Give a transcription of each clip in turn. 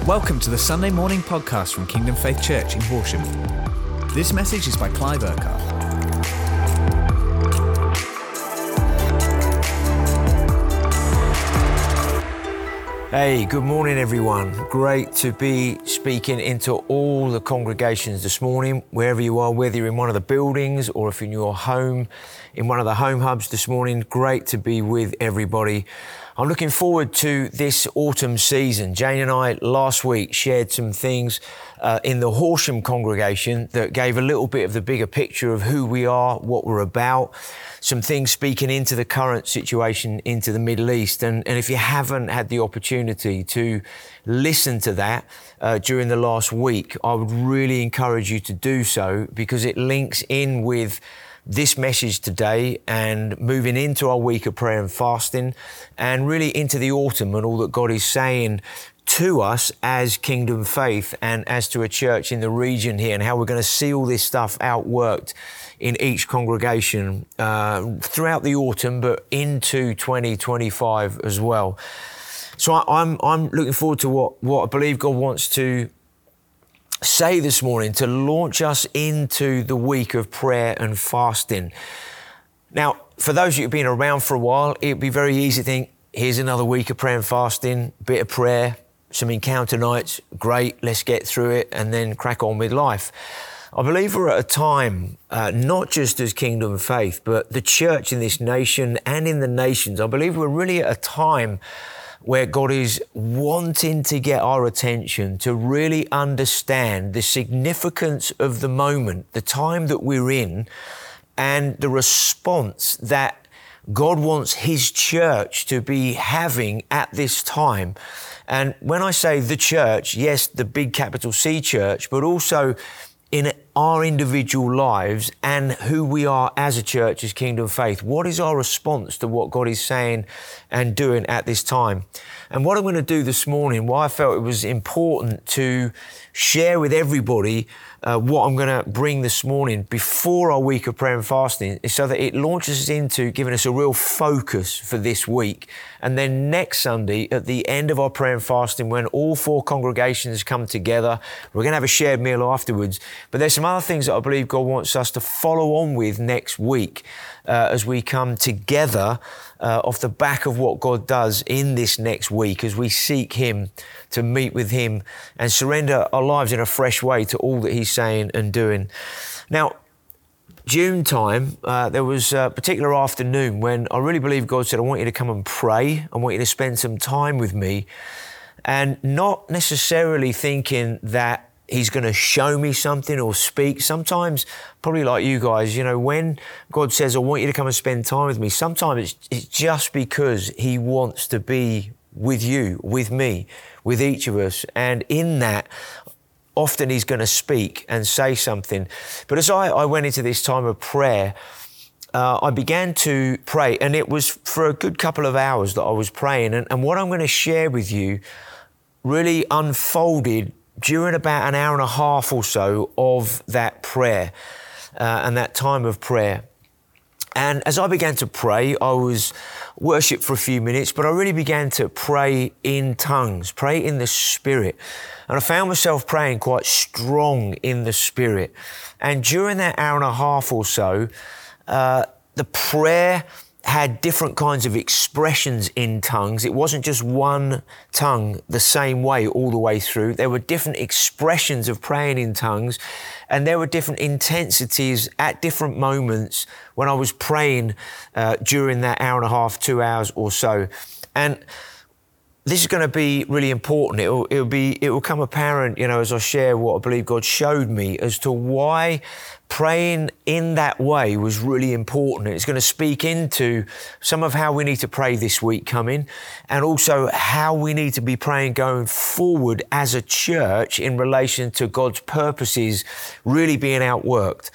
Welcome to the Sunday morning podcast from Kingdom Faith Church in Horsham. This message is by Clive Urquhart. Hey, good morning everyone. Great to be speaking into all the congregations this morning, wherever you are, whether you're in one of the buildings or if you're in your home, in one of the home hubs this morning. Great to be with everybody. I'm looking forward to this autumn season. Jane and I last week shared some things in the Horsham congregation that gave a little bit of the bigger picture of who we are, what we're about, some things speaking into the current situation into the Middle East. And if you haven't had the opportunity to listen to that during the last week, I would really encourage you to do so, because it links in with this message today and moving into our week of prayer and fasting and really into the autumn and all that God is saying to us as Kingdom Faith and as to a church in the region here, and how we're going to see all this stuff outworked in each congregation throughout the autumn, but into 2025 as well. So I'm looking forward to what I believe God wants to say this morning to launch us into the week of prayer and fasting. Now, for those of you who've been around for a while, it'd be very easy to think, here's another week of prayer and fasting, bit of prayer, some encounter nights, great, let's get through it and then crack on with life. I believe we're at a time, not just as Kingdom Faith, but the church in this nation and in the nations. I believe we're really at a time where God is wanting to get our attention to really understand the significance of the moment, the time that we're in, and the response that God wants His church to be having at this time. And when I say the church, yes, the big capital C church, but also in our individual lives and who we are as a church, as Kingdom Faith. What is our response to what God is saying and doing at this time? And what I'm going to do this morning, why I felt it was important to share with everybody what I'm going to bring this morning before our week of prayer and fasting, is so that it launches us into giving us a real focus for this week. And then next Sunday, at the end of our prayer and fasting, when all four congregations come together, we're going to have a shared meal afterwards. But there's some other things that I believe God wants us to follow on with next week as we come together off the back of what God does in this next week, as we seek Him, to meet with Him and surrender our lives in a fresh way to all that He's saying and doing. Now, June time, there was a particular afternoon when I really believe God said, I want you to come and pray. I want you to spend some time with me. And not necessarily thinking that He's going to show me something or speak. Sometimes, probably like you guys, you know, when God says, I want you to come and spend time with me, sometimes it's just because He wants to be with you, with me, with each of us. And in that, often He's going to speak and say something. But as I went into this time of prayer, I began to pray, and it was for a good couple of hours that I was praying. And what I'm going to share with you really unfolded during about an hour and a half or so of that prayer and that time of prayer. And as I began to pray, I was worship for a few minutes, but I really began to pray in tongues, pray in the Spirit. And I found myself praying quite strong in the Spirit. And during that hour and a half or so, the prayer had different kinds of expressions in tongues. It wasn't just one tongue the same way all the way through. There were different expressions of praying in tongues, and there were different intensities at different moments when I was praying during that hour and a half, 2 hours or so. And this is going to be really important. It will come apparent, you know, as I share what I believe God showed me as to why praying in that way was really important. It's going to speak into some of how we need to pray this week coming, and also how we need to be praying going forward as a church in relation to God's purposes really being outworked.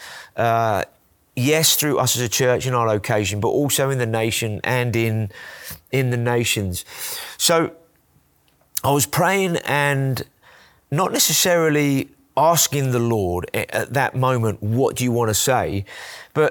Yes, through us as a church in our location, but also in the nation and in the nations. So I was praying and not necessarily asking the Lord at that moment, what do you want to say? But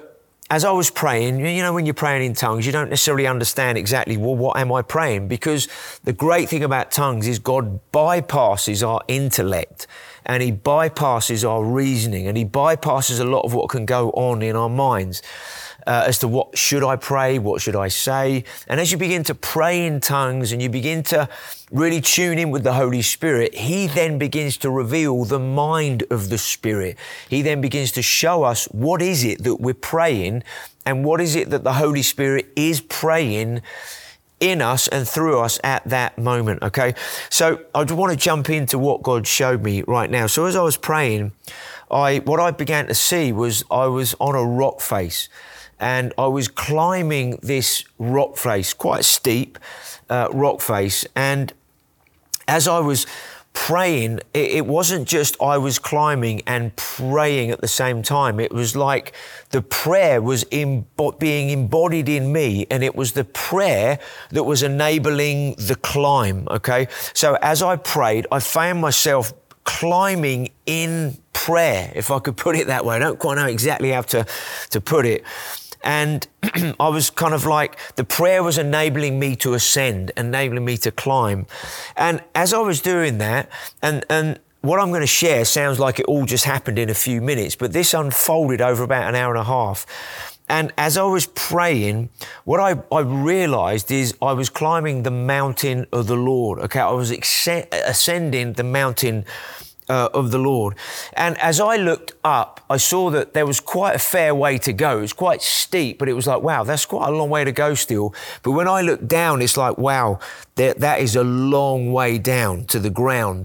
as I was praying, you know, when you're praying in tongues, you don't necessarily understand exactly, well, what am I praying? Because the great thing about tongues is God bypasses our intellect and he bypasses our reasoning and he bypasses a lot of what can go on in our minds. As to what should I pray, what should I say. And as you begin to pray in tongues and you begin to really tune in with the Holy Spirit, he then begins to reveal the mind of the Spirit. He then begins to show us what is it that we're praying and what is it that the Holy Spirit is praying in us and through us at that moment, okay? So I just want to jump into what God showed me right now. So as I was praying, what I began to see was I was on a rock face. And I was climbing this rock face, quite steep rock face. And as I was praying, it wasn't just I was climbing and praying at the same time. It was like the prayer was being embodied in me, and it was the prayer that was enabling the climb, okay? So as I prayed, I found myself climbing in prayer, if I could put it that way. I don't quite know exactly how to put it. And I was kind of like, the prayer was enabling me to ascend, enabling me to climb. And as I was doing that, and what I'm going to share sounds like it all just happened in a few minutes, but this unfolded over about an hour and a half. And as I was praying, what I realized is I was climbing the mountain of the Lord. Okay, I was ascending the mountain of the Lord. And as I looked up, I saw that there was quite a fair way to go. It was quite steep, but it was like, wow, that's quite a long way to go still. But when I looked down, it's like, wow, that is a long way down to the ground.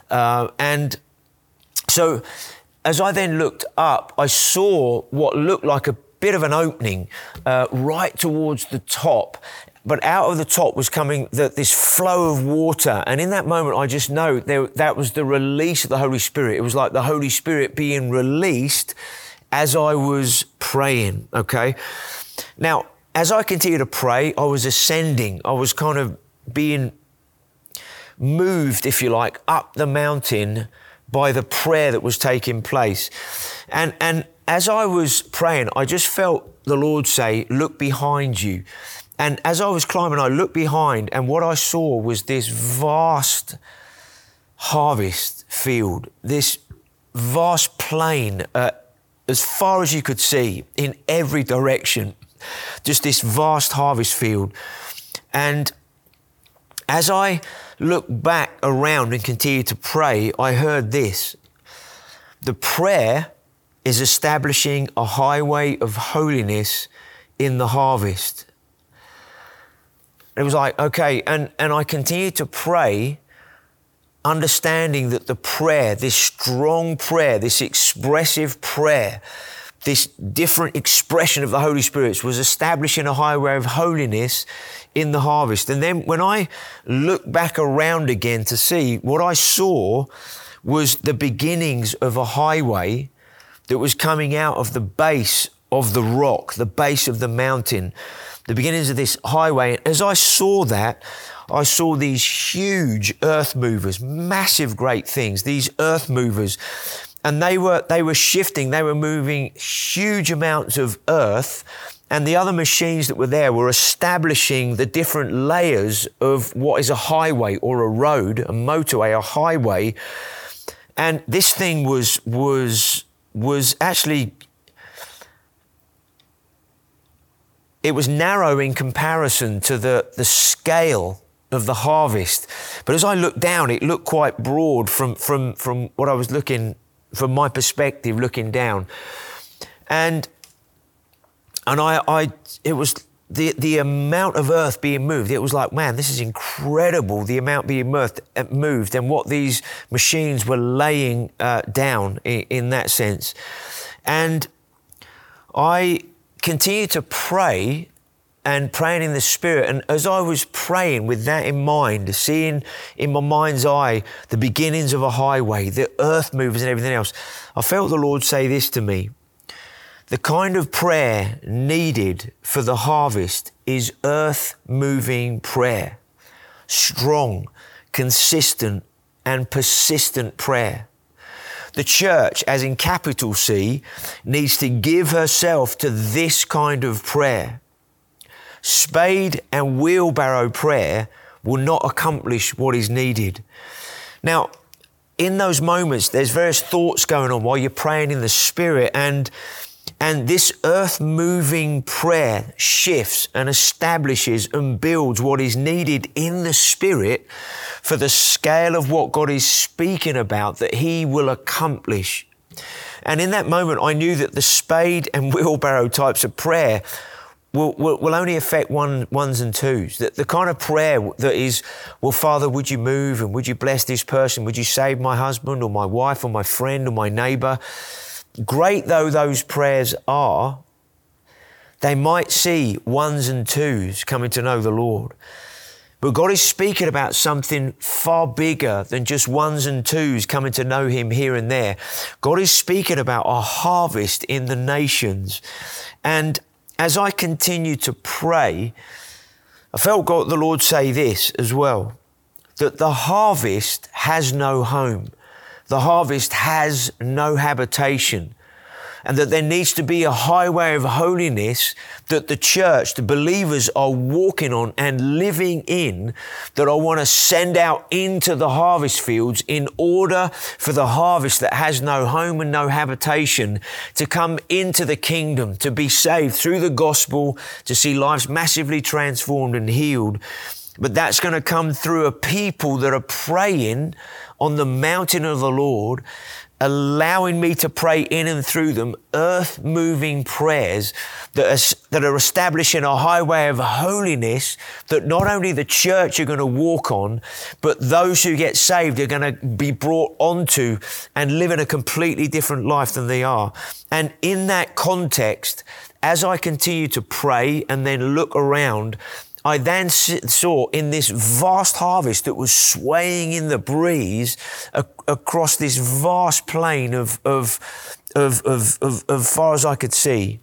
And so as I then looked up, I saw what looked like a bit of an opening right towards the top. But out of the top was coming this flow of water. And in that moment, I just know that was the release of the Holy Spirit. It was like the Holy Spirit being released as I was praying, okay? Now, as I continued to pray, I was ascending. I was kind of being moved, if you like, up the mountain by the prayer that was taking place. And as I was praying, I just felt the Lord say, look behind you. And as I was climbing, I looked behind, and what I saw was this vast harvest field, this vast plain, as far as you could see, in every direction, just this vast harvest field. And as I looked back around and continued to pray, I heard this. The prayer is establishing a highway of holiness in the harvest. It was like, okay, and I continued to pray, understanding that the prayer, this strong prayer, this expressive prayer, this different expression of the Holy Spirit was establishing a highway of holiness in the harvest. And then when I looked back around again to see, what I saw was the beginnings of a highway that was coming out of the base of the rock, the base of the mountain, the beginnings of this highway. And as I saw that, I saw these huge earth movers, massive great things, these earth movers. And they were shifting, they were moving huge amounts of earth. And the other machines that were there were establishing the different layers of what is a highway or a road, a motorway, a highway. And this thing was actually, it was narrow in comparison to the scale of the harvest. But as I looked down, it looked quite broad from what I was looking, from my perspective, looking down. And it was the amount of earth being moved. It was like, man, this is incredible, the amount being moved and what these machines were laying down in that sense. And I continued to pray and praying in the Spirit. And as I was praying with that in mind, seeing in my mind's eye the beginnings of a highway, the earth movers and everything else, I felt the Lord say this to me. The kind of prayer needed for the harvest is earth-moving prayer. Strong, consistent, and persistent prayer. The church, as in capital C, needs to give herself to this kind of prayer. Spade and wheelbarrow prayer will not accomplish what is needed. Now, in those moments, there's various thoughts going on while you're praying in the Spirit, and this earth-moving prayer shifts and establishes and builds what is needed in the Spirit for the scale of what God is speaking about that He will accomplish. And in that moment, I knew that the spade and wheelbarrow types of prayer will only affect ones and twos. That the kind of prayer that is, well, Father, would you move and would you bless this person? Would you save my husband or my wife or my friend or my neighbour? Great though those prayers are, they might see ones and twos coming to know the Lord. But God is speaking about something far bigger than just ones and twos coming to know Him here and there. God is speaking about a harvest in the nations. And as I continue to pray, I felt God, the Lord, say this as well, that the harvest has no home. The harvest has no habitation, and that there needs to be a highway of holiness that the church, the believers are walking on and living in, that I want to send out into the harvest fields in order for the harvest that has no home and no habitation to come into the kingdom, to be saved through the gospel, to see lives massively transformed and healed. But that's going to come through a people that are praying on the mountain of the Lord, allowing me to pray in and through them earth-moving prayers that are establishing a highway of holiness that not only the church are going to walk on, but those who get saved are going to be brought onto and live in a completely different life than they are. And in that context, as I continue to pray and then look around, I then saw in this vast harvest that was swaying in the breeze across this vast plain of far as I could see,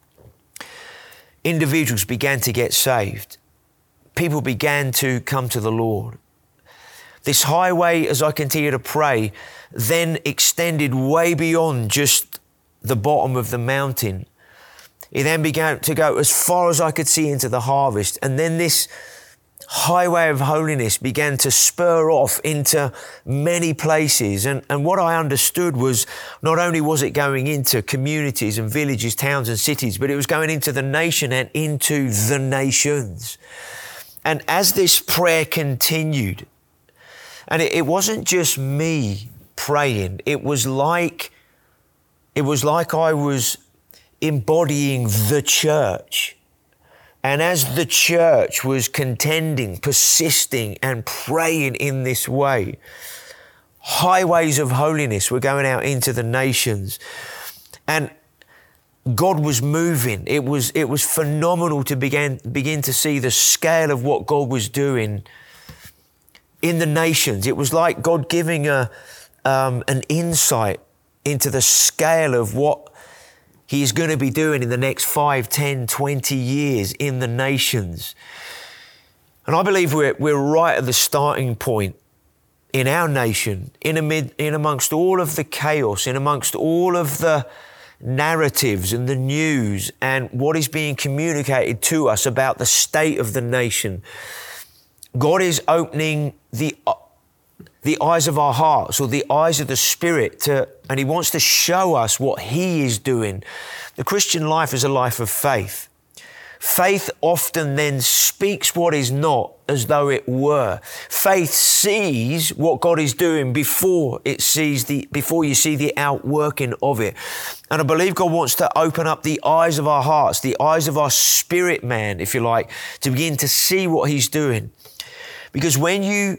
individuals began to get saved. People began to come to the Lord. This highway, as I continued to pray, then extended way beyond just the bottom of the mountain. It then began to go as far as I could see into the harvest. And then this highway of holiness began to spur off into many places. And what I understood was not only was it going into communities and villages, towns and cities, but it was going into the nation and into the nations. And as this prayer continued, and it wasn't just me praying, it was like I was embodying the church. And as the church was contending, persisting and praying in this way, highways of holiness were going out into the nations. And God was moving. It was phenomenal to begin to see the scale of what God was doing in the nations. It was like God giving an insight into the scale of what He's going to be doing in the next 5, 10, 20 years in the nations. And I believe we're right at the starting point in our nation, in amongst all of the chaos, in amongst all of the narratives and the news and what is being communicated to us about the state of the nation. God is opening the eyes of our hearts, or the eyes of the Spirit, and He wants to show us what He is doing. The Christian life is a life of faith. Faith often then speaks what is not as though it were. Faith sees what God is doing before you see the outworking of it. And I believe God wants to open up the eyes of our hearts, the eyes of our spirit man, if you like, to begin to see what He's doing. Because when you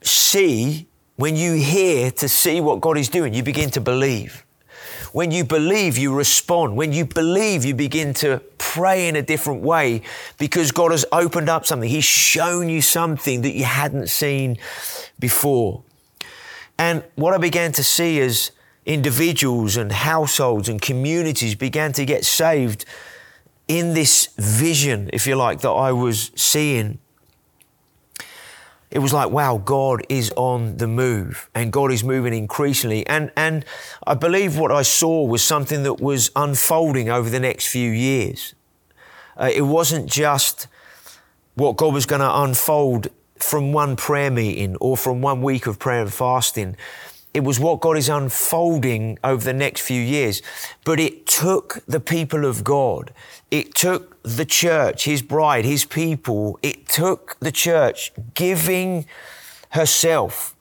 hear to see what God is doing, you begin to believe. When you believe, you respond. When you believe, you begin to pray in a different way because God has opened up something. He's shown you something that you hadn't seen before. And what I began to see as individuals and households and communities began to get saved in this vision, if you like, that I was seeing. it was like, wow, God is on the move and God is moving increasingly. And I believe what I saw was something that was unfolding over the next few years. It wasn't just what God was going to unfold from one prayer meeting or from 1 week of prayer and fasting. It was what God is unfolding over the next few years. But it took the people of God. It took the church, his bride, his people. It took the church giving itself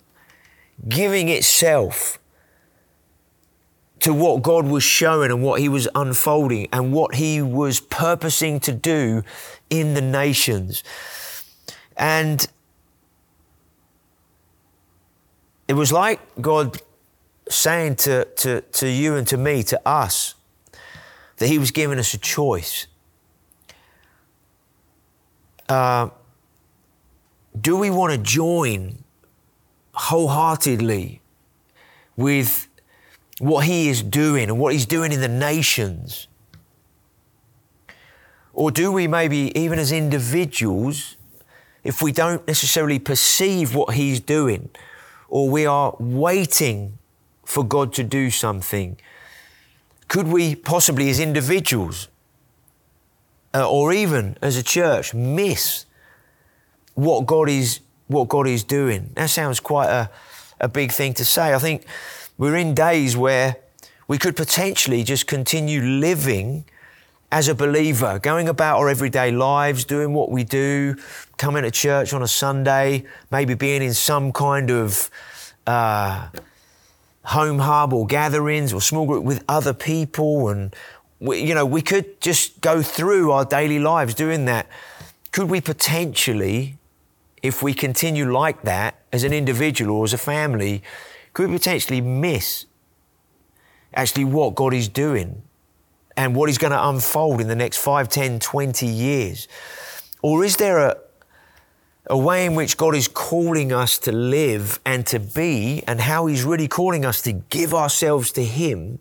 to what God was showing and what he was unfolding and what he was purposing to do in the nations. And it was like God saying to you and to me, to us, that he was giving us a choice. Do we want to join wholeheartedly with what he is doing and what he's doing in the nations? Or do we maybe, even as individuals, if we don't necessarily perceive what he's doing, or we are waiting for God to do something, could we possibly as individuals or even as a church miss what God is doing? That sounds quite a big thing to say. I think we're in days where we could potentially just continue living as a believer, going about our everyday lives, doing what we do, coming to church on a Sunday, maybe being in some kind of home hub or gatherings or small group with other people. And, we could just go through our daily lives doing that. Could we potentially, if we continue like that as an individual or as a family, could we potentially miss actually what God is doing and what he's going to unfold in the next 5, 10, 20 years? Or is there a way in which God is calling us to live and to be, and how he's really calling us to give ourselves to him,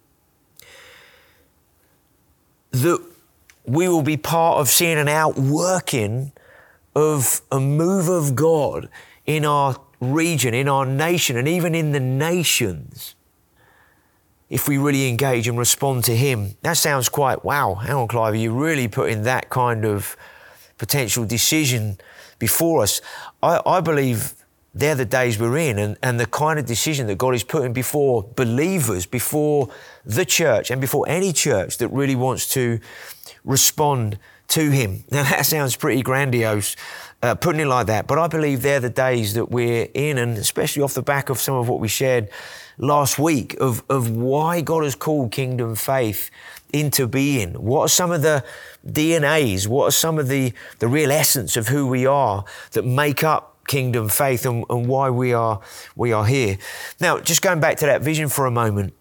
that we will be part of seeing an outworking of a move of God in our region, in our nation, and even in the nations, if we really engage and respond to him? That sounds quite, wow, hang on, Clive, you're really putting that kind of potential decision before us. I believe they're the days we're in, and the kind of decision that God is putting before believers, before the church, and before any church that really wants to respond to him. Now that sounds pretty grandiose, putting it like that, but I believe they're the days that we're in, and especially off the back of some of what we shared last week of why God has called Kingdom Faith into being. What are some of the DNAs? What are some of the real essence of who we are that make up Kingdom Faith and why we are here? Now, just going back to that vision for a moment,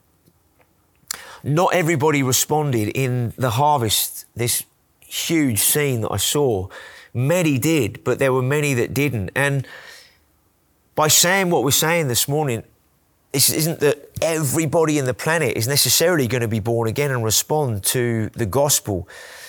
not everybody responded in the harvest, this huge scene that I saw. Many did, but there were many that didn't. And by saying what we're saying this morning, this isn't that everybody in the planet is necessarily going to be born again and respond to the gospel.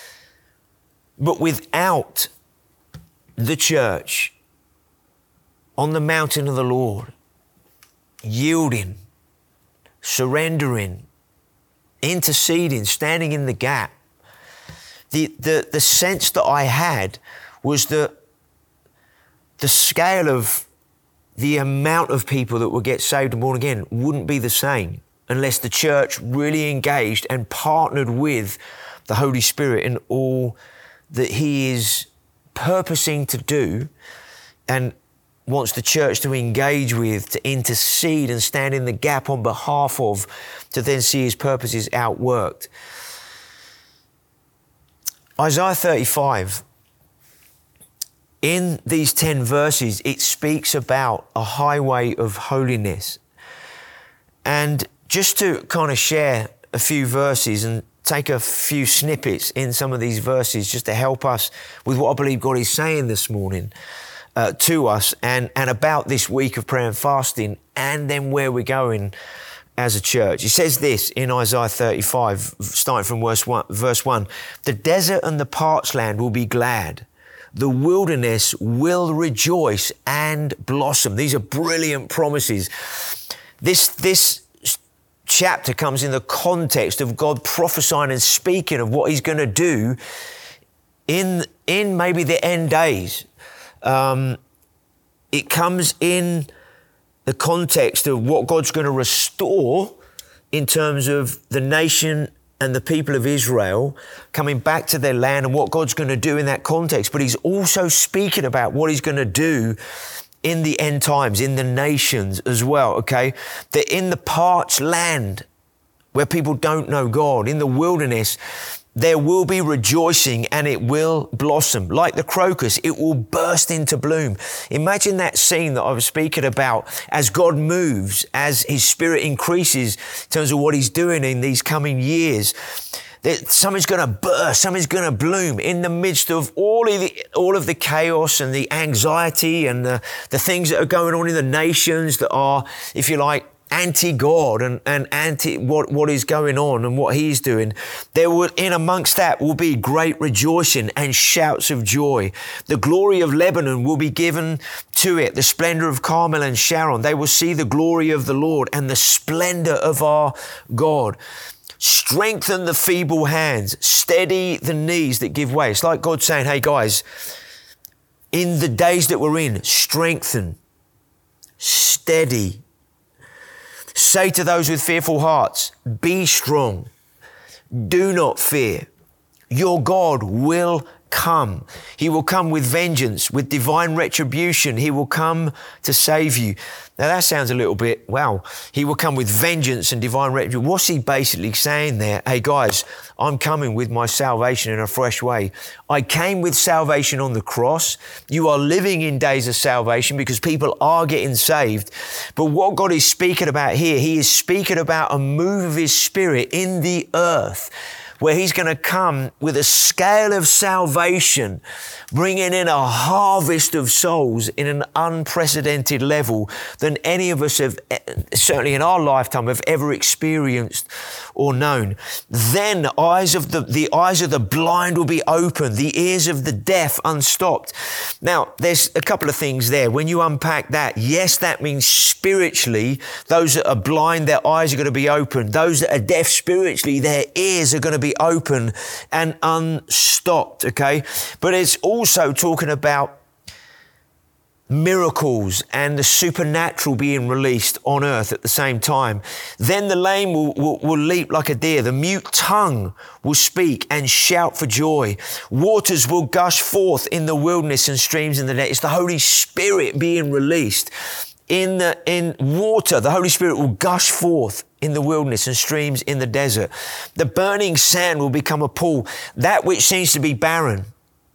But without the church on the mountain of the Lord, yielding, surrendering, interceding, standing in the gap, the sense that I had was that the scale of the amount of people that would get saved and born again wouldn't be the same unless the church really engaged and partnered with the Holy Spirit in all that he is purposing to do and wants the church to engage with, to intercede and stand in the gap on behalf of, to then see his purposes outworked. Isaiah 35, in these 10 verses, it speaks about a highway of holiness. And just to kind of share a few verses and take a few snippets in some of these verses just to help us with what I believe God is saying this morning to us and about this week of prayer and fasting, and then where we're going as a church. He says this in Isaiah 35, starting from verse 1, "The desert and the parched land will be glad, the wilderness will rejoice and blossom. These are brilliant promises. This chapter comes in the context of God prophesying and speaking of what he's going to do in maybe the end days. It comes in the context of what God's going to restore in terms of the nation and the people of Israel coming back to their land and what God's going to do in that context. But he's also speaking about what he's going to do in the end times, in the nations as well, okay? That in the parched land where people don't know God, in the wilderness, there will be rejoicing and it will blossom. Like the crocus, it will burst into bloom. Imagine that scene that I was speaking about as God moves, as his spirit increases in terms of what he's doing in these coming years. That something's going to burst, something's going to bloom in the midst of all of the chaos and the anxiety and the things that are going on in the nations that are, if you like, anti-God and anti what is going on and what he's doing. There will, in amongst that, will be great rejoicing and shouts of joy. The glory of Lebanon will be given to it, the splendor of Carmel and Sharon. They will see the glory of the Lord and the splendor of our God. Strengthen the feeble hands, steady the knees that give way. It's like God saying, hey guys, in the days that we're in, strengthen, steady. Say to those with fearful hearts, be strong. Do not fear. Your God will come. He will come with vengeance, with divine retribution. He will come to save you. Now that sounds a little bit, wow. He will come with vengeance and divine retribution. What's he basically saying there? Hey guys, I'm coming with my salvation in a fresh way. I came with salvation on the cross. You are living in days of salvation because people are getting saved. But what God is speaking about here, he is speaking about a move of his spirit in the earth, where he's going to come with a scale of salvation, bringing in a harvest of souls in an unprecedented level than any of us have, certainly in our lifetime, have ever experienced or known. Then the eyes of the blind will be opened, the ears of the deaf unstopped. Now, there's a couple of things there. When you unpack that, yes, that means spiritually, those that are blind, their eyes are going to be opened. Those that are deaf spiritually, their ears are going to be open and unstopped, okay? But it's also talking about miracles and the supernatural being released on earth at the same time. Then the lame will leap like a deer. The mute tongue will speak and shout for joy. Waters will gush forth in the wilderness and streams in the desert. It's the Holy Spirit being released. In water, the Holy Spirit will gush forth in the wilderness and streams in the desert. The burning sand will become a pool. That which seems to be barren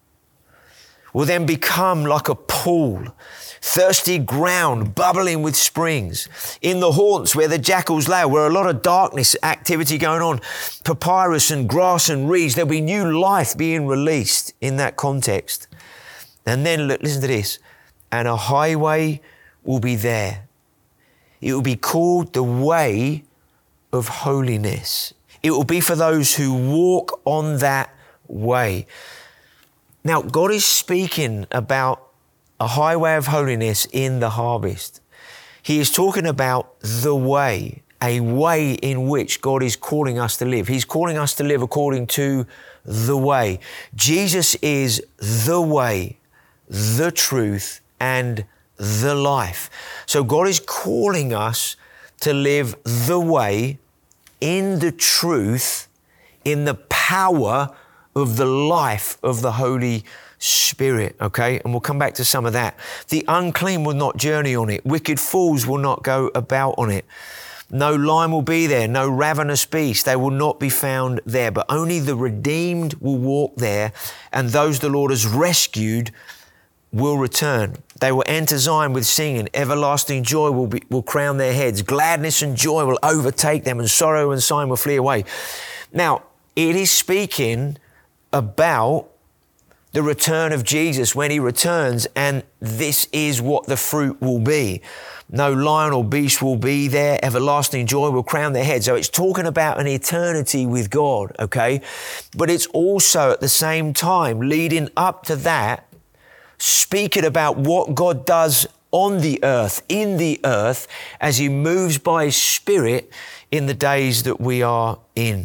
will then become like a pool. Thirsty ground bubbling with springs. In the haunts where the jackals lay, where a lot of darkness activity going on, papyrus and grass and reeds, there'll be new life being released in that context. And then look, listen to this. And a highway will be there. It will be called the way of holiness. It will be for those who walk on that way. Now, God is speaking about a highway of holiness in the harvest. He is talking about the way, a way in which God is calling us to live. He's calling us to live according to the way. Jesus is the way, the truth, and the life. So God is calling us to live the way, in the truth, in the power of the life of the Holy Spirit, okay? And we'll come back to some of that. The unclean will not journey on it. Wicked fools will not go about on it. No lion will be there, no ravenous beast. They will not be found there, but only the redeemed will walk there, and those the Lord has rescued will return. They will enter Zion with singing. Everlasting joy will crown their heads. Gladness and joy will overtake them, and sorrow and sighing will flee away. Now, it is speaking about the return of Jesus when he returns, and this is what the fruit will be. No lion or beast will be there. Everlasting joy will crown their heads. So it's talking about an eternity with God, okay? But it's also at the same time leading up to that, speaking about what God does on the earth, in the earth, as he moves by his Spirit in the days that we are in.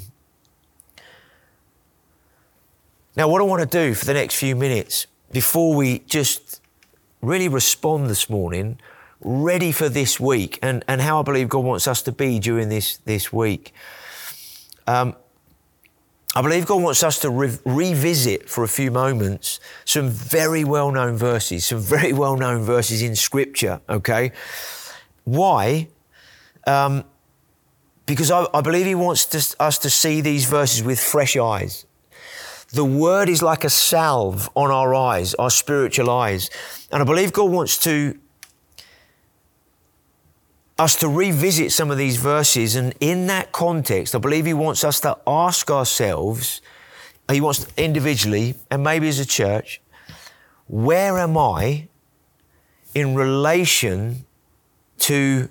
Now, what I want to do for the next few minutes, before we just really respond this morning, ready for this week and how I believe God wants us to be during this week. I believe God wants us to revisit for a few moments some very well-known verses in Scripture, okay? Why? Because I believe he wants us to see these verses with fresh eyes. The word is like a salve on our eyes, our spiritual eyes. And I believe God wants us to revisit some of these verses. And in that context, I believe he wants us to ask ourselves, he wants individually and maybe as a church, where am I in relation to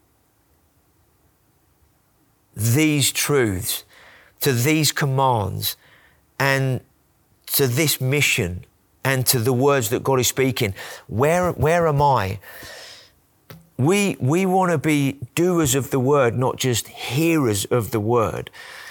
these truths, to these commands, and to this mission, and to the words that God is speaking? Where am I? We want to be doers of the word, not just hearers of the word.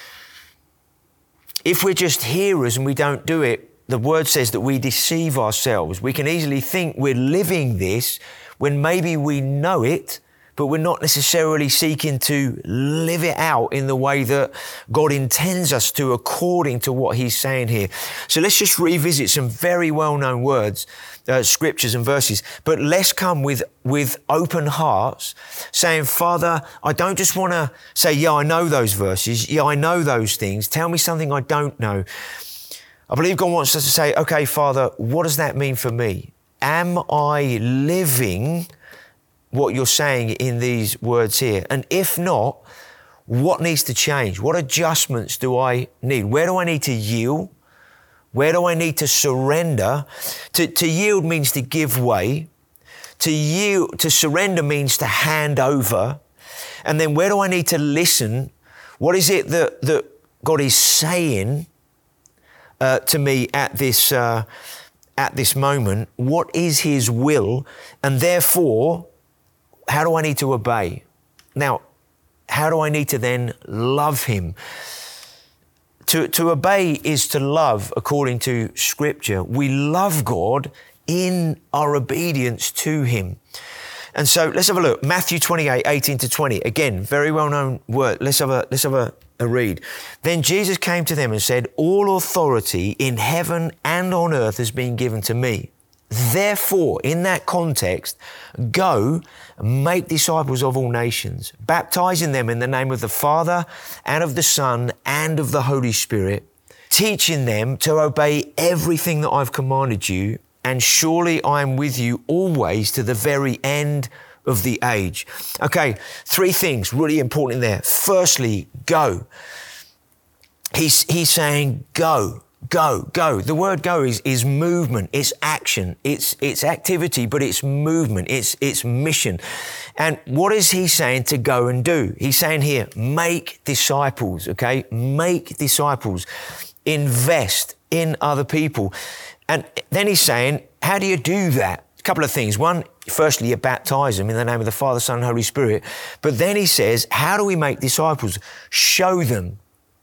If we're just hearers and we don't do it, the word says that we deceive ourselves. We can easily think we're living this when maybe we know it, but we're not necessarily seeking to live it out in the way that God intends us to, according to what he's saying here. So let's just revisit some very well-known words, scriptures and verses, but let's come with open hearts, saying, Father, I don't just want to say, yeah, I know those verses. Yeah, I know those things. Tell me something I don't know. I believe God wants us to say, okay, Father, what does that mean for me? Am I living what you're saying in these words here? And if not, what needs to change? What adjustments do I need? Where do I need to yield? Where do I need to surrender? To yield means to give way. To surrender means to hand over. And then where do I need to listen? What is it that God is saying to me at this moment? What is his will? And therefore, how do I need to obey? Now, how do I need to then love him? To obey is to love according to Scripture. We love God in our obedience to him. And so let's have a look. Matthew 28, 18 to 20. Again, very well-known word. Let's have a read. Then Jesus came to them and said, all authority in heaven and on earth has been given to me. Therefore, in that context, go make disciples of all nations, baptizing them in the name of the Father and of the Son and of the Holy Spirit, teaching them to obey everything that I've commanded you, and surely I am with you always to the very end of the age. Okay, three things really important in there. Firstly, go. He's saying go. Go. The word go is movement, it's action, it's activity, but it's movement, it's mission. And what is he saying to go and do? He's saying here, make disciples, okay? Make disciples. Invest in other people. And then he's saying, how do you do that? A couple of things. One, firstly, you baptize them in the name of the Father, Son, and Holy Spirit. But then he says, how do we make disciples? Show them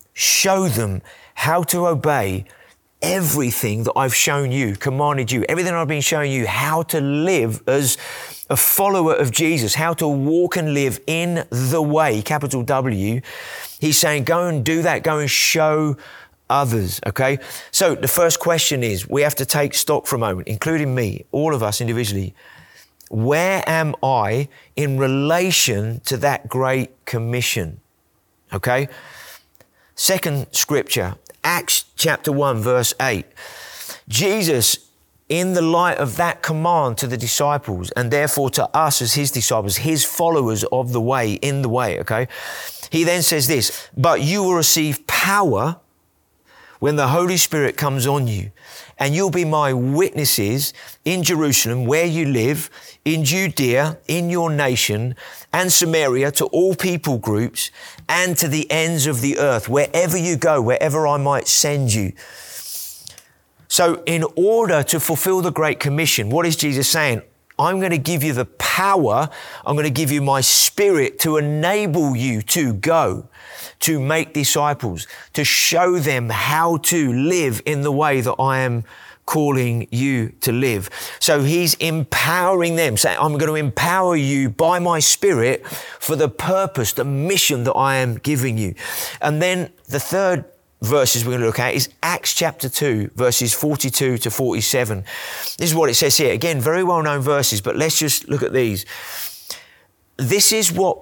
how to obey everything that I've shown you, commanded you, everything I've been showing you, how to live as a follower of Jesus, how to walk and live in the way, capital W. He's saying, go and do that, go and show others, okay? So the first question is, we have to take stock for a moment, including me, all of us individually. Where am I in relation to that great commission? Okay? Second scripture, Acts chapter 1, verse 8. Jesus, in the light of that command to the disciples, and therefore to us as his disciples, his followers of the way, in the way, okay? He then says this, but you will receive power when the Holy Spirit comes on you, and you'll be my witnesses in Jerusalem, where you live, in Judea, in your nation, and Samaria, to all people groups, and to the ends of the earth, wherever you go, wherever I might send you. So in order to fulfill the Great Commission, what is Jesus saying? I'm going to give you the power. I'm going to give you my Spirit to enable you to go, to make disciples, to show them how to live in the way that I am calling you to live. So he's empowering them, saying, I'm going to empower you by my Spirit for the purpose, the mission that I am giving you. And then the third verses we're going to look at is Acts chapter 2, verses 42 to 47. This is what it says here. Again, very well-known verses, but let's just look at these. This is what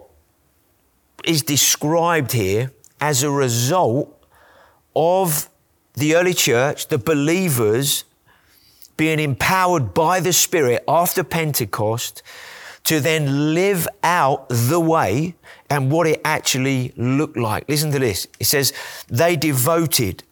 is described here as a result of the early church, the believers, being empowered by the Spirit after Pentecost to then live out the way and what it actually looked like. Listen to this. It says, they devoted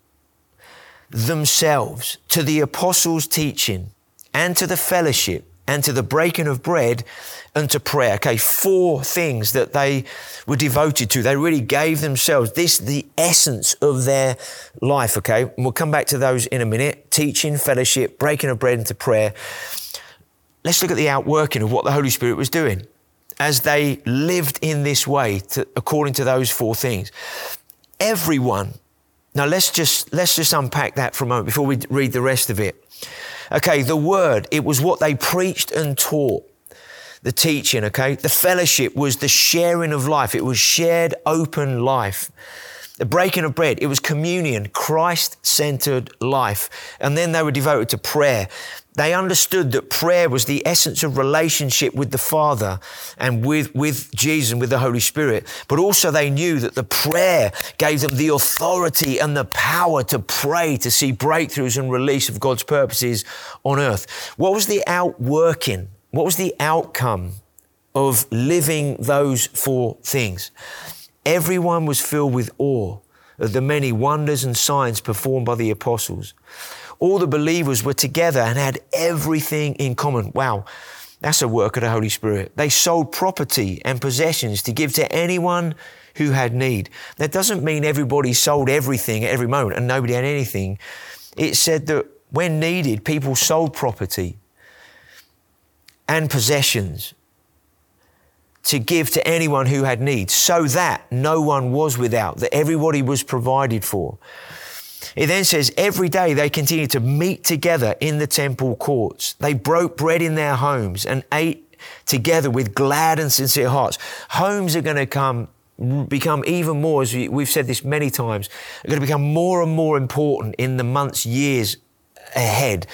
themselves to the apostles' teaching and to the fellowship and to the breaking of bread and to prayer. Okay, 4 things that they were devoted to. They really gave themselves. This is the essence of their life, okay? And we'll come back to those in a minute. Teaching, fellowship, breaking of bread and to prayer. Let's look at the outworking of what the Holy Spirit was doing as they lived in this way, according to those 4 things. Everyone. Now let's just unpack that for a moment before we read the rest of it. Okay, the word, it was what they preached and taught. The teaching, okay? The fellowship was the sharing of life. It was shared, open life. The breaking of bread, it was communion, Christ-centered life. And then they were devoted to prayer. They understood that prayer was the essence of relationship with the Father and with Jesus and with the Holy Spirit. But also they knew that the prayer gave them the authority and the power to pray, to see breakthroughs and release of God's purposes on earth. What was the outworking? What was the outcome of living those 4 things? Everyone was filled with awe at the many wonders and signs performed by the apostles. All the believers were together and had everything in common. Wow, that's a work of the Holy Spirit. They sold property and possessions to give to anyone who had need. That doesn't mean everybody sold everything at every moment and nobody had anything. It said that when needed, people sold property and possessions to give to anyone who had need, so that no one was without, that everybody was provided for. It then says, every day they continued to meet together in the temple courts. They broke bread in their homes and ate together with glad and sincere hearts. Homes are going to become even more, as we've said this many times, are going to become more and more important in the months, years ahead.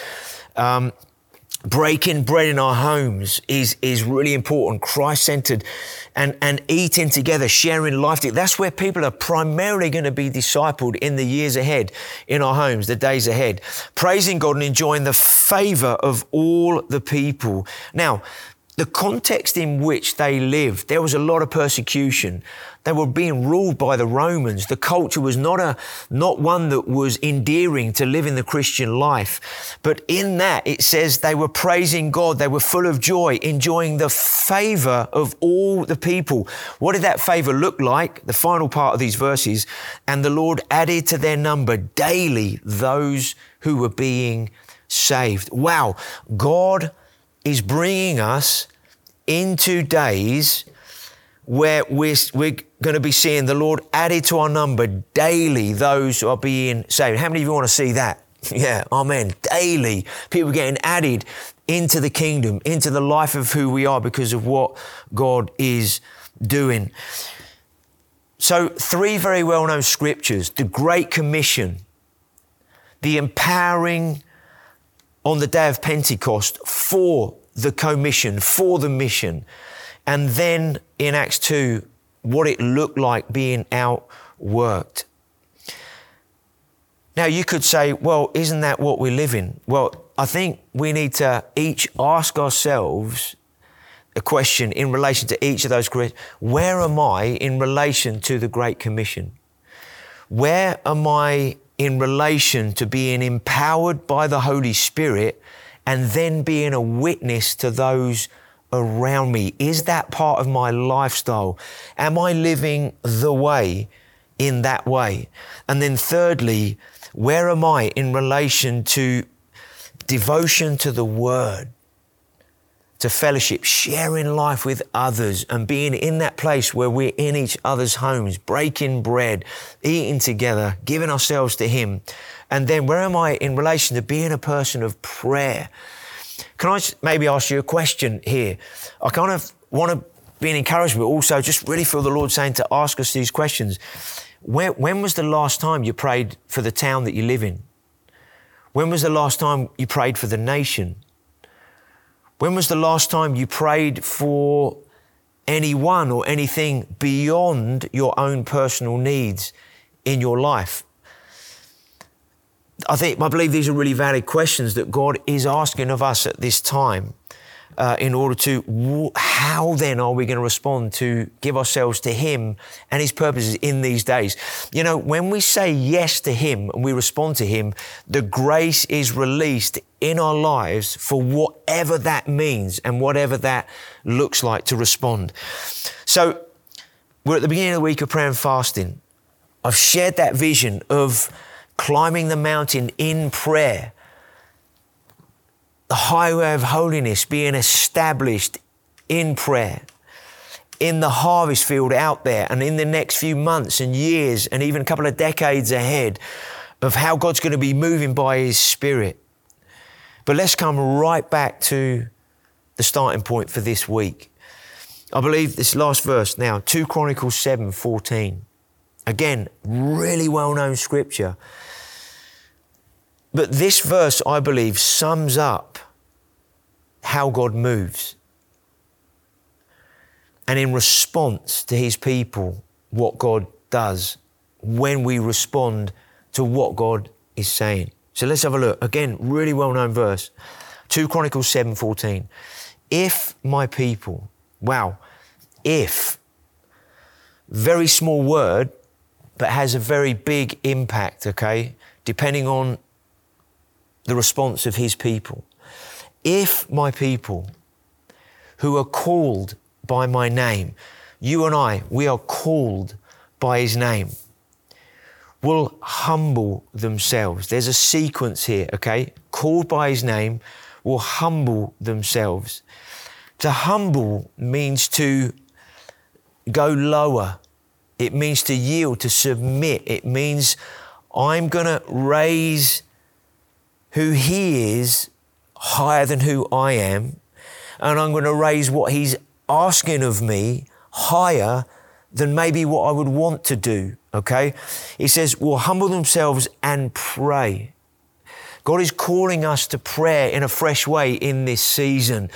Breaking bread in our homes is really important, Christ-centered, and eating together, sharing life together. That's where people are primarily going to be discipled in the years ahead, in our homes, the days ahead. Praising God and enjoying the favor of all the people. Now, the context in which they lived, there was a lot of persecution. They were being ruled by the Romans. The culture was not one that was endearing to live in the Christian life. But in that, it says they were praising God. They were full of joy, enjoying the favor of all the people. What did that favor look like? The final part of these verses, and the Lord added to their number daily those who were being saved. Wow, God is bringing us into days where we're going to be seeing the Lord added to our number daily, those who are being saved. How many of you want to see that? Yeah, amen. Daily, people getting added into the kingdom, into the life of who we are because of what God is doing. So 3 very well-known scriptures, the Great Commission, the empowering on the day of Pentecost for the commission, for the mission. And then in Acts 2, what it looked like being outworked. Now you could say, well, isn't that what we live in? Well, I think we need to each ask ourselves a question in relation to each of those questions. Where am I in relation to the Great Commission? Where am I in relation to being empowered by the Holy Spirit and then being a witness to those around me? Is that part of my lifestyle? Am I living the way in that way? And then thirdly, where am I in relation to devotion to the Word, to fellowship, sharing life with others, and being in that place where we're in each other's homes, breaking bread, eating together, giving ourselves to Him? And then where am I in relation to being a person of prayer? Can I maybe ask you a question here? I kind of want to be an encouragement, but also just really feel the Lord saying to ask us these questions. When was the last time you prayed for the town that you live in? When was the last time you prayed for the nation? When was the last time you prayed for anyone or anything beyond your own personal needs in your life? I believe these are really valid questions that God is asking of us at this time in order to, how then are we going to respond to give ourselves to Him and His purposes in these days? You know, when we say yes to Him and we respond to Him, the grace is released in our lives for whatever that means and whatever that looks like to respond. So we're at the beginning of the week of prayer and fasting. I've shared that vision of climbing the mountain in prayer, the highway of holiness being established in prayer, in the harvest field out there, and in the next few months and years and even a couple of decades ahead of how God's going to be moving by His Spirit. But let's come right back to the starting point for this week. I believe this last verse now, 2 Chronicles 7:14. Again, really well-known scripture. But this verse, I believe, sums up how God moves. And in response to His people, what God does when we respond to what God is saying. So let's have a look. Again, really well-known verse. 2 Chronicles 7:14. If my people, if, very small word, but has a very big impact, okay, depending on the response of His people. If my people who are called by my name, you and I, we are called by His name, will humble themselves. There's a sequence here, okay? Called by His name, will humble themselves. To humble means to go lower. It means to yield, to submit. It means I'm going to raise who He is higher than who I am, and I'm going to raise what He's asking of me higher than maybe what I would want to do, okay? He says, will humble themselves and pray. God is calling us to prayer in a fresh way in this season.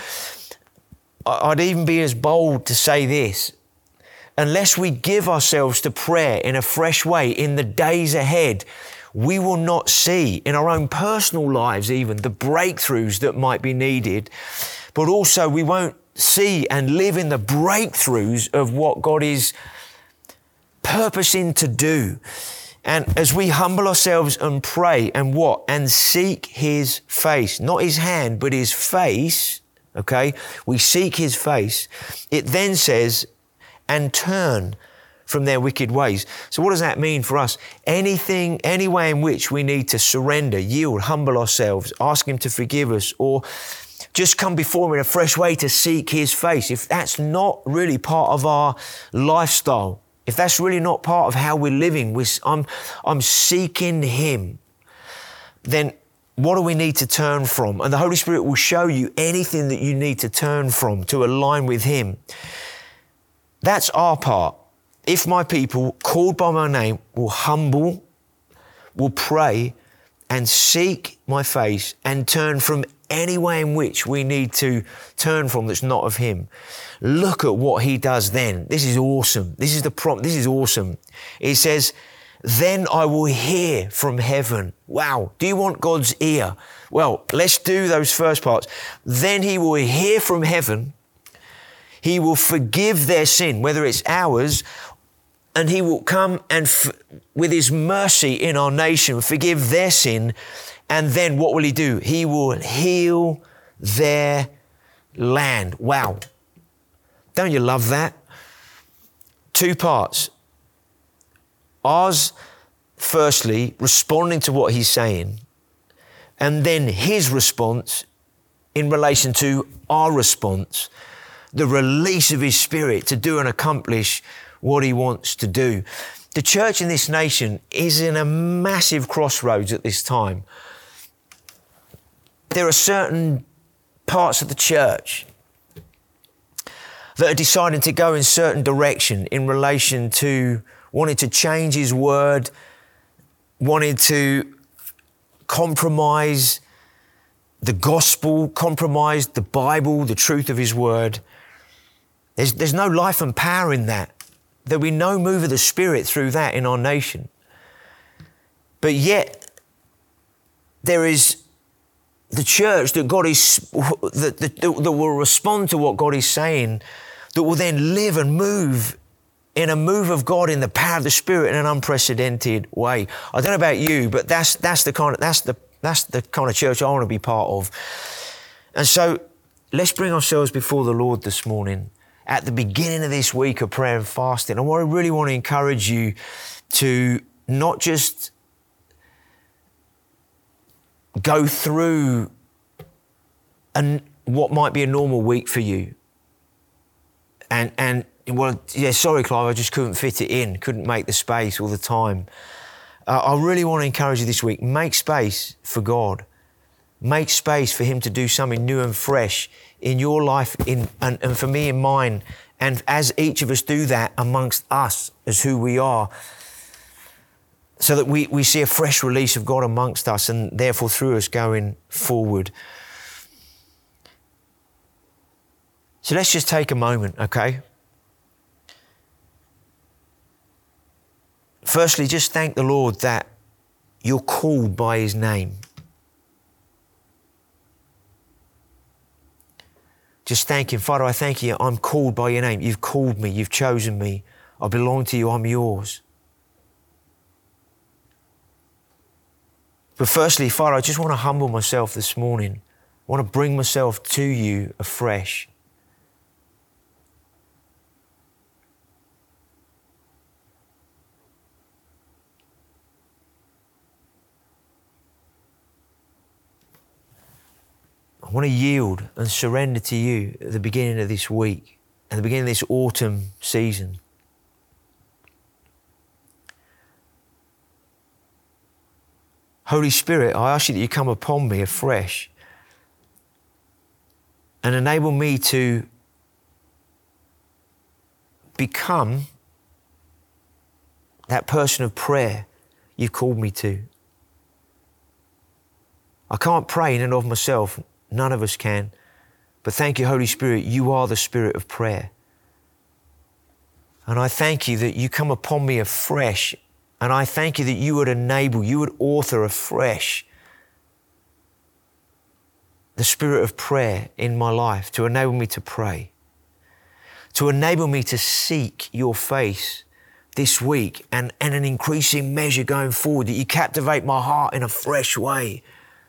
I'd even be as bold to say this. Unless we give ourselves to prayer in a fresh way in the days ahead, we will not see in our own personal lives even the breakthroughs that might be needed, but also we won't see and live in the breakthroughs of what God is purposing to do. And as we humble ourselves and pray and and seek His face, not His hand, but His face, okay? We seek His face. It then says, and turn from their wicked ways. So what does that mean for us? Any way in which we need to surrender, yield, humble ourselves, ask Him to forgive us, or just come before Him in a fresh way to seek His face. If that's not really part of our lifestyle, if that's really not part of how we're living, I'm seeking Him, then what do we need to turn from? And the Holy Spirit will show you anything that you need to turn from to align with Him. That's our part. If my people called by my name will humble, will pray and seek my face and turn from any way in which we need to turn from that's not of Him. Look at what He does then. This is awesome. This is the prompt. This is awesome. It says, then I will hear from heaven. Wow. Do you want God's ear? Well, let's do those first parts. Then He will hear from heaven. He will forgive their sin, whether it's ours, and He will come and with His mercy in our nation, forgive their sin. And then what will He do? He will heal their land. Wow. Don't you love that? Two parts. Ours, firstly, responding to what he's saying, and then his response in relation to our response, the release of his Spirit to do and accomplish what he wants to do. The church in this nation is in a massive crossroads at this time. There are certain parts of the church that are deciding to go in certain direction in relation to wanting to change his word, wanting to compromise the gospel, compromise the Bible, the truth of his word. There's no life and power in that. There'll be no move of the Spirit through that in our nation. But yet, there is the church that God is, that will respond to what God is saying, that will then live and move in a move of God in the power of the Spirit in an unprecedented way. I don't know about you, but that's the kind of church I want to be part of. And so let's bring ourselves before the Lord this morning at the beginning of this week of prayer and fasting. I really want to encourage you to not just go through what might be a normal week for you. Sorry, Clive, I just couldn't fit it in, couldn't make the space all the time. I really want to encourage you this week, make space for God. Make space for him to do something new and fresh in your life and for me in mine. And as each of us do that amongst us as who we are, so that we see a fresh release of God amongst us and therefore through us going forward. So let's just take a moment, okay? Firstly, just thank the Lord that you're called by his name. Just thank him. Father, I thank you. I'm called by your name. You've called me. You've chosen me. I belong to you. I'm yours. But firstly, Father, I just want to humble myself this morning. I want to bring myself to you afresh. I want to yield and surrender to you at the beginning of this week, at the beginning of this autumn season. Holy Spirit, I ask you that you come upon me afresh and enable me to become that person of prayer you've called me to. I can't pray in and of myself. None of us can. But thank you, Holy Spirit, you are the Spirit of prayer. And I thank you that you come upon me afresh. And I thank you that you would enable, you would author afresh the spirit of prayer in my life to enable me to pray, to enable me to seek your face this week and an increasing measure going forward, that you captivate my heart in a fresh way,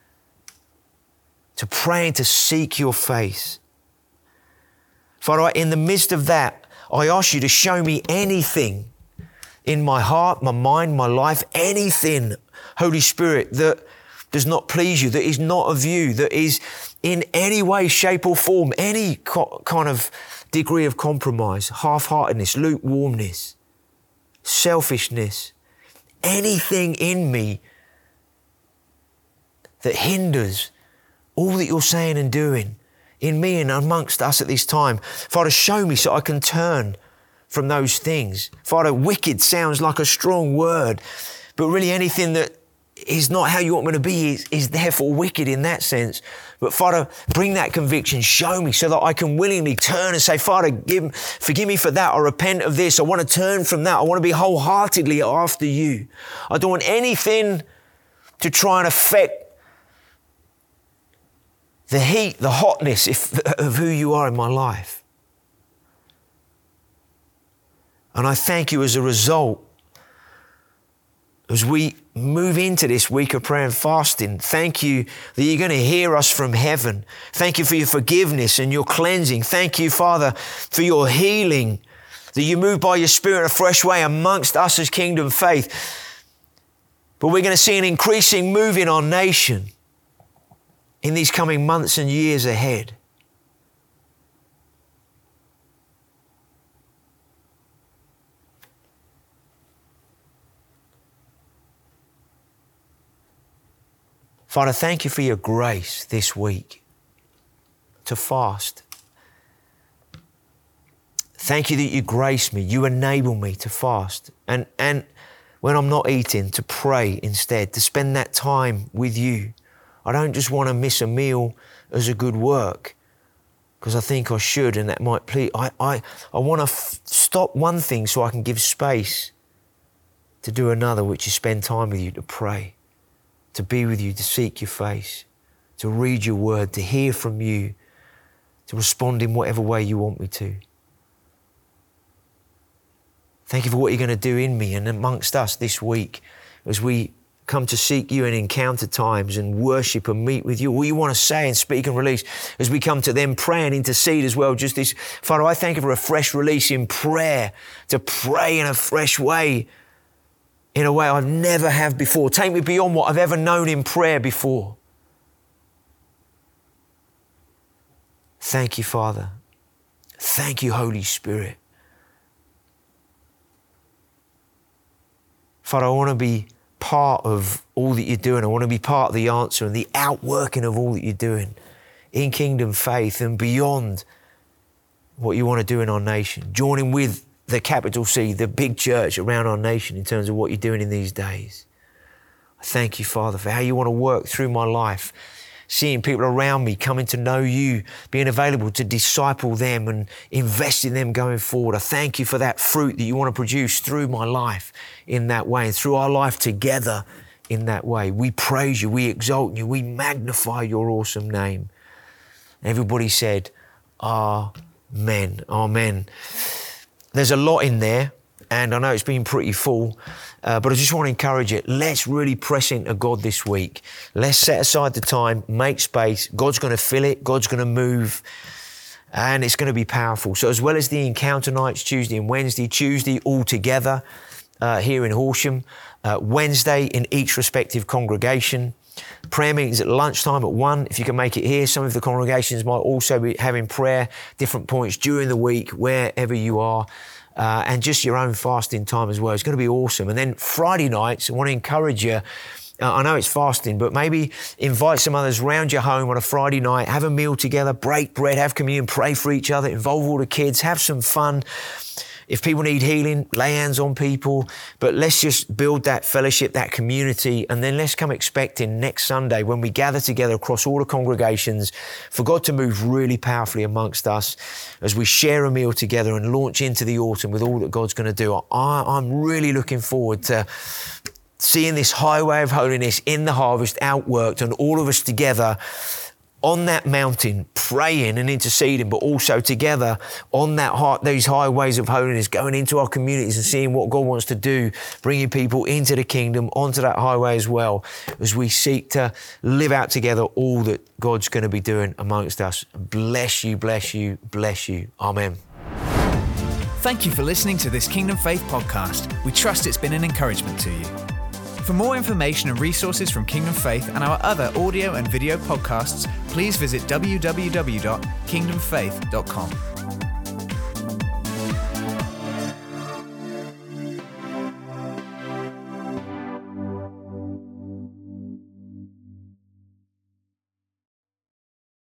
to pray and to seek your face. Father, in the midst of that, I ask you to show me anything in my heart, my mind, my life, anything, Holy Spirit, that does not please you, that is not of you, that is in any way, shape or form, any kind of degree of compromise, half-heartedness, lukewarmness, selfishness, anything in me that hinders all that you're saying and doing in me and amongst us at this time. Father, show me so I can turn from those things. Father, wicked sounds like a strong word, but really anything that is not how you want me to be is therefore wicked in that sense. But Father, bring that conviction, show me so that I can willingly turn and say, Father, forgive me for that. I repent of this. I want to turn from that. I want to be wholeheartedly after you. I don't want anything to try and affect the heat, the hotness of who you are in my life. And I thank you as a result, as we move into this week of prayer and fasting, thank you that you're going to hear us from heaven. Thank you for your forgiveness and your cleansing. Thank you, Father, for your healing. that you move by your Spirit in a fresh way amongst us as Kingdom Faith. But we're going to see an increasing move in our nation in these coming months and years ahead. Father, thank you for your grace this week to fast. Thank you that you grace me, you enable me to fast. And when I'm not eating, to pray instead, to spend that time with you. I don't just want to miss a meal as a good work, because I think I should and that might please. I want to stop one thing so I can give space to do another, which is spend time with you, to pray, to be with you, to seek your face, to read your word, to hear from you, to respond in whatever way you want me to. Thank you for what you're going to do in me and amongst us this week as we come to seek you and encounter times and worship and meet with you. All you want to say and speak and release as we come to them, pray and intercede as well. Just this, Father, I thank you for a fresh release in prayer, to pray in a fresh way, in a way I've never have before. Take me beyond what I've ever known in prayer before. Thank you, Father. Thank you, Holy Spirit. Father, I want to be part of all that you're doing. I want to be part of the answer and the outworking of all that you're doing in Kingdom Faith and beyond what you want to do in our nation. Joining with the capital C, the big church around our nation in terms of what you're doing in these days. I thank you, Father, for how you want to work through my life, seeing people around me coming to know you, being available to disciple them and invest in them going forward. I thank you for that fruit that you want to produce through my life in that way and through our life together in that way. We praise you, we exalt you, we magnify your awesome name. Everybody said, Amen, amen. There's a lot in there, and I know it's been pretty full, but I just want to encourage you. Let's really press into God this week. Let's set aside the time, make space. God's going to fill it. God's going to move, and it's going to be powerful. So as well as the encounter nights, Tuesday and Wednesday, Tuesday all together here in Horsham, Wednesday in each respective congregation. Prayer meetings at lunchtime at 1, if you can make it here. Some of the congregations might also be having prayer, different points during the week, wherever you are. And just your own fasting time as well. It's going to be awesome. And then Friday nights, I want to encourage you. I know it's fasting, but maybe invite some others round your home on a Friday night, have a meal together, break bread, have communion, pray for each other, involve all the kids, have some fun. If people need healing, lay hands on people, but let's just build that fellowship, that community, and then let's come expecting next Sunday when we gather together across all the congregations for God to move really powerfully amongst us as we share a meal together and launch into the autumn with all that God's going to do. I'm really looking forward to seeing this highway of holiness in the harvest outworked and all of us together on that mountain, praying and interceding, but also together on that those highways of holiness, going into our communities and seeing what God wants to do, bringing people into the kingdom, onto that highway as well, as we seek to live out together all that God's going to be doing amongst us. Bless you, bless you, bless you. Amen. Thank you for listening to this Kingdom Faith podcast. We trust it's been an encouragement to you. For more information and resources from Kingdom Faith and our other audio and video podcasts, please visit www.kingdomfaith.com.